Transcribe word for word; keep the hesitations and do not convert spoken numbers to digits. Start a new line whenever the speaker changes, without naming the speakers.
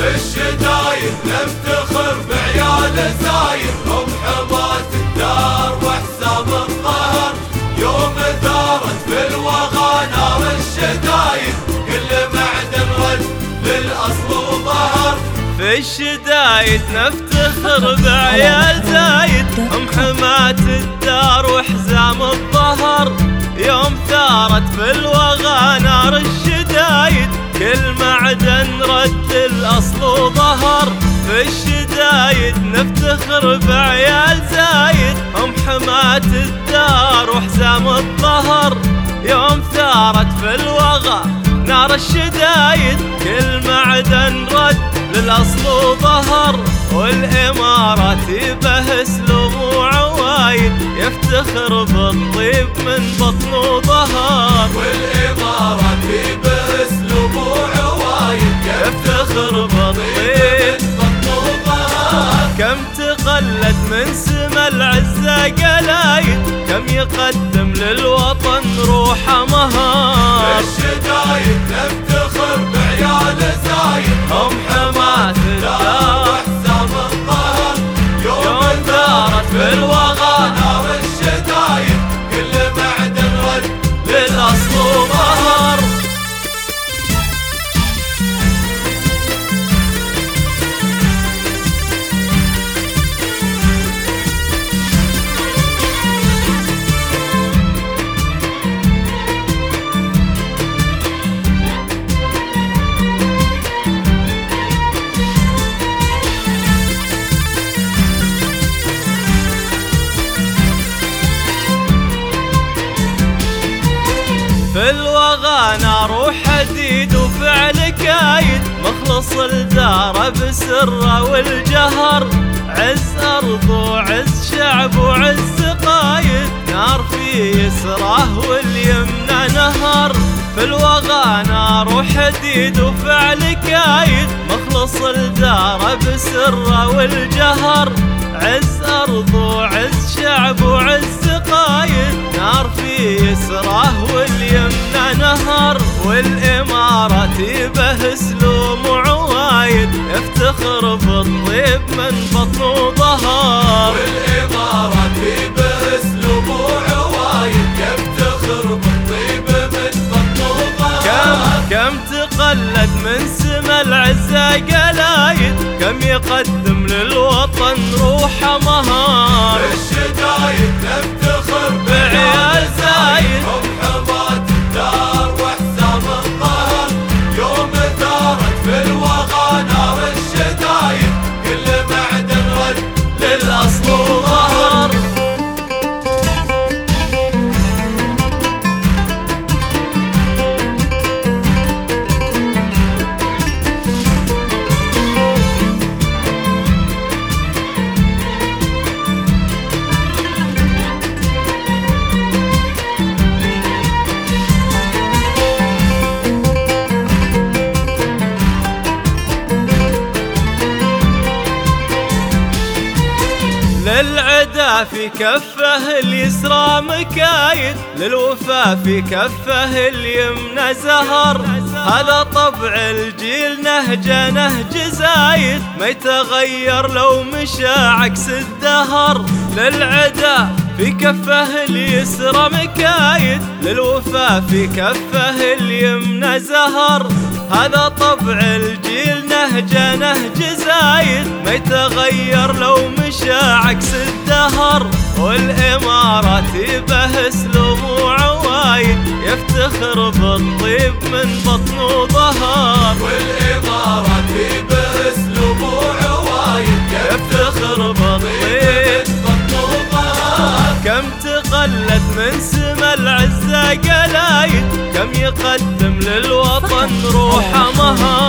بالشدايد نفتخر بعيال زايد، هم حماة الدار وحسام الظهر. يوم ثارت في الوغى نار الشدايد، كل معدن رد للأصل وظهر.
في الشدايد نفتخر بعيال زايد، هم حماة الدار وحزام الظهر. يوم ثارت في الوغى نار الشدايد، كل معدن رد الأصل وظهر. في الشدايد نفتخر بعيال زايد، هم حماة الدار وحزام الظهر. يوم ثارت في الوغى نار الشدايد، كل معدن رد للأصل وظهر. والإماراتي به اسلوب وعوايد، يفتخر بالطيب من بطن وظهر.
والإماراتي به اسلوب وعوايد،
يفتخر بالطيب
من بطن وظهر.
كم تقلد من سما العزة قلايد، كم يقدم للوطن روحه مهار.
الشدايد نفتخر بعيال زايد،
هم حماة الدار
وحسام الظهر.
يوم ثارت في الوغى
نار الشدايد، كل معدن رد
للأصل وظهر. في الوغى نار وحديد وفعل كايد، مخلص الدار بسره والجهر. عز أرض وعز شعب وعز قايد، نار في يسره واليمنى نهر. في الوغى نار وحديد وفعل كايد، مخلص الدار بسره والجهر. عز أرض وعز شعب وعز قايد، نار في يسره واليمنى نهر. والإماراتي به اسلوب وعوايد، يفتخر بالطيب من بطن وظهر.
والإماراتي به اسلوب وعوايد، يفتخر بالطيب من بطن وظهر.
كم كم تقلد من سما العزة قلايد، كم يقدم للوطن روحه مهار.
الشدايد نفتخر
بعيال زايد،
هم حماة الدار وحسام الظهر. يوم ثارت في الوغى نار الشدايد، كل معدن رد
للأصل وظهر. للعدا في كفه اليسرى مكايد، للوفا في كفه اليمنى زهر. هذا طبع الجيل نهجه نهج زايد، ما يتغير لو مشى عكس الدهر. للعدا في كفه اليسرى مكايد، للوفا في كفه اليمنى زهر. هذا طبع الجيل نهجه نهج زايد، ما يتغير لو مشى عكس الدهر. والإماراتي به اسلوب وعوايد، يفتخر بالطيب من بطن وظهر.
والإماراتي به اسلوب وعوايد،
يفتخر بالطيب
من بطن وظهر.
كم تقلد من سما العزة قلايد، كم يقدم للوطن روحه مهار.